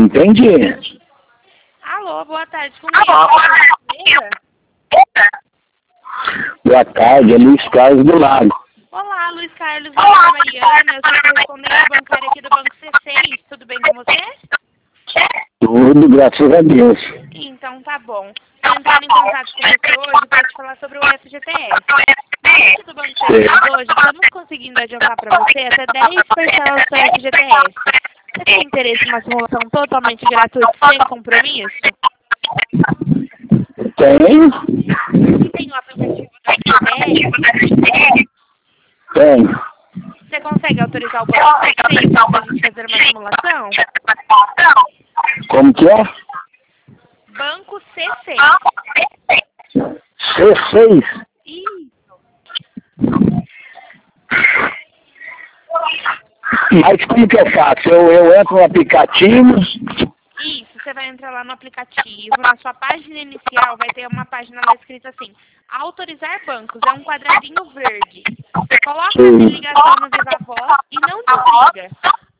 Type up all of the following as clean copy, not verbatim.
Entendi. Alô, boa tarde. Com quem eu falo? Boa tarde, é Luiz Carlos do Lago. Olá, Luiz Carlos. Meu nome é Mariana. Eu sou correspondente bancária aqui do Banco C6. Tudo bem com você? Tudo, graças a Deus. Então tá bom. Estou entrando em contato com você hoje para te falar sobre o FGTS. Nós aqui do Banco C6 hoje estamos conseguindo adiantar para você até 10 parcelas do FGTS. Você tem interesse em uma simulação totalmente gratuita, sem compromisso? Tenho? Você tem o aplicativo do FGTS? Tenho. Você consegue autorizar o Banco C6 para a gente fazer uma simulação? Como que é? Banco C6. C6? Isso. Mas como que eu faço? Eu entro no aplicativo? Isso, você vai entrar lá no aplicativo, na sua página inicial vai ter uma página lá escrita assim, autorizar bancos, é um quadradinho verde. Você coloca a ligação no Viva Voz e não desliga.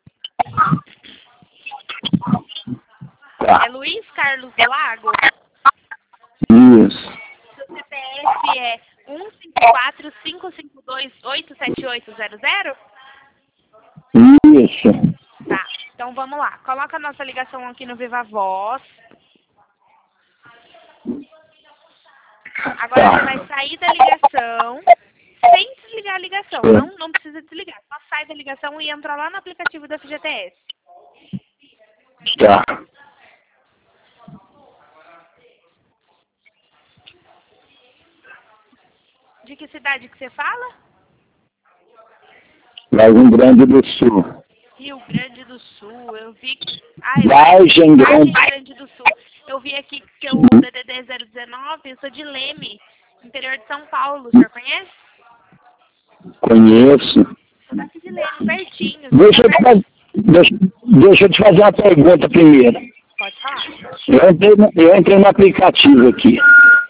Tá. É Luiz Carlos do Lago? Isso. Seu CPF é 154-552-87800? Isso. Tá, então vamos lá. Coloca a nossa ligação aqui no Viva Voz. Agora você vai sair da ligação sem desligar a ligação. Não precisa desligar. Só sai da ligação e entra lá no aplicativo da FGTS. Tá. De que cidade que você fala? Rio Grande do Sul. Rio Grande do Sul. Eu vi que... Vargem Vargem Grande. Grande do Sul. Eu vi aqui que o DDD 019, eu sou de Leme, interior de São Paulo. O senhor conhece? Conheço. Sou daqui de Leme, pertinho. Deixa eu te fazer uma pergunta primeiro. Pode falar. Eu entrei no aplicativo aqui.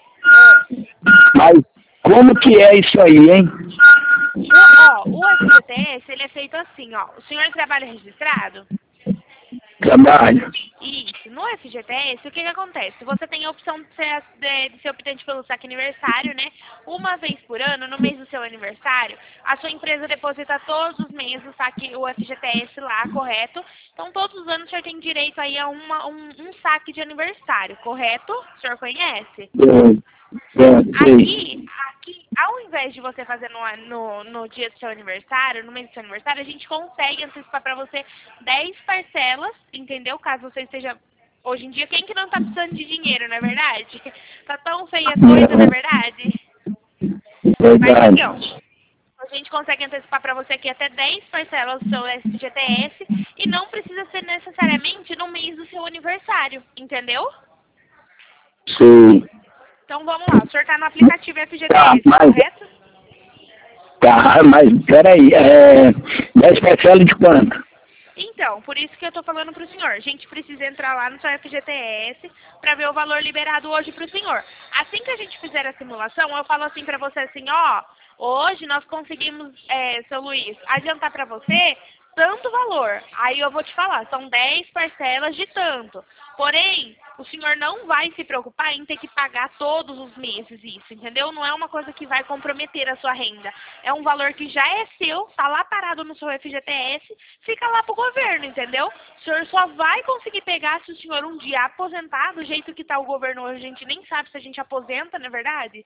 Mas como que é isso aí, hein? O FGTS, ele é feito assim, ó. O senhor trabalha registrado? Trabalho. Isso. No FGTS, o que acontece? Você tem a opção de ser optante pelo saque aniversário, né? Uma vez por ano, no mês do seu aniversário, a sua empresa deposita todos os meses o saque, o FGTS lá, correto? Então, todos os anos o senhor tem direito aí a um saque de aniversário, correto? O senhor conhece? Aqui, ao invés de você fazer no dia do seu aniversário, no mês do seu aniversário, a gente consegue antecipar para você 10 parcelas, entendeu? Caso você esteja... Hoje em dia, quem que não tá precisando de dinheiro, não é verdade? Tá tão feia a coisa, não é verdade? Mas então, a gente consegue antecipar para você aqui até 10 parcelas do seu FGTS e não precisa ser necessariamente no mês do seu aniversário, entendeu? Sim. Então vamos lá, o senhor tá no aplicativo FGTS, correto? Tá, mas peraí, 10 parcelas de quanto? Então, por isso que eu tô falando pro senhor. A gente precisa entrar lá no seu FGTS para ver o valor liberado hoje pro senhor. Assim que a gente fizer a simulação, eu falo assim para você assim, ó, hoje nós conseguimos, seu Luiz, adiantar para você tanto valor. Aí eu vou te falar, são 10 parcelas de tanto. Porém, o senhor não vai se preocupar em ter que pagar todos os meses isso, entendeu? Não é uma coisa que vai comprometer a sua renda. É um valor que já é seu, tá lá parado no seu FGTS, fica lá pro governo, entendeu? O senhor só vai conseguir pegar se o senhor um dia aposentar, do jeito que tá o governo hoje, a gente nem sabe se a gente aposenta, não é verdade?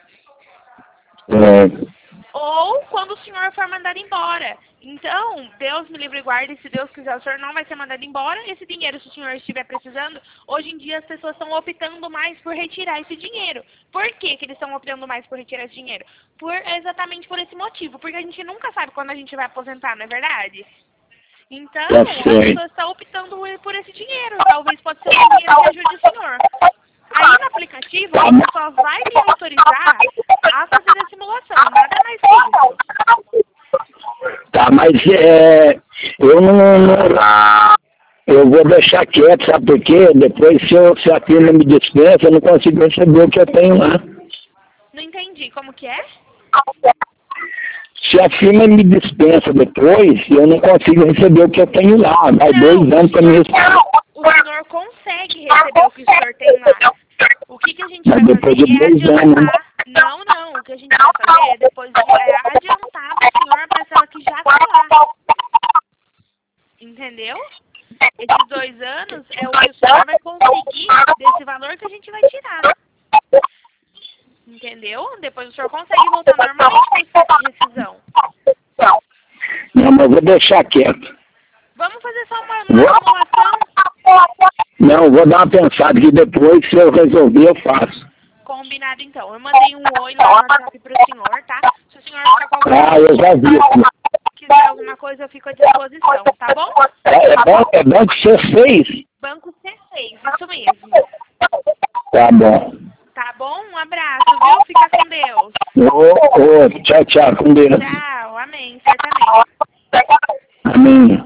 Ou quando o senhor for mandado embora. Então, Deus me livre e guarde, se Deus quiser, o senhor não vai ser mandado embora. Esse dinheiro, se o senhor estiver precisando, hoje em dia as pessoas estão optando mais por retirar esse dinheiro. Por que eles estão optando mais por retirar esse dinheiro? Exatamente por esse motivo, porque a gente nunca sabe quando a gente vai aposentar, não é verdade? Então, as pessoas estão optando por esse dinheiro. Talvez pode ser um dinheiro que ajude o senhor. Aí no aplicativo, você só vai me autorizar a fazer a simulação, nada mais que isso. Tá, mas eu eu vou deixar quieto, sabe por quê? Depois se a firma me dispensa, eu não consigo receber o que eu tenho lá. Não entendi, como que é? Se a firma me dispensa depois, eu não consigo receber o que eu tenho lá. Vai 2 anos para me receber. O senhor consegue receber o que o senhor tem lá. O que a gente vai Mas depois de fazer é 2 anos. adiantar. Não. O que a gente vai fazer é depois adiantar pro senhor a parcela que já tá lá. Entendeu? Esses 2 anos é o que o senhor vai conseguir desse valor que a gente vai tirar. Entendeu? Depois o senhor consegue voltar normalmente para o processo de rescisão. Não, mas eu vou deixar quieto. Vamos fazer só uma simulação? Não, vou dar uma pensada que depois, se eu resolver, eu faço. Combinado então. Eu mandei um oi lá no WhatsApp pro senhor, tá? Se o senhor ficar com alguma Eu já vi. quiser alguma coisa, eu fico à disposição, tá bom? É bom que você fez. Banco C6, isso mesmo. Tá bom. Tá bom? Um abraço, viu? Fica com Deus. Tchau, com Deus. Tchau, amém. Certamente. Amém.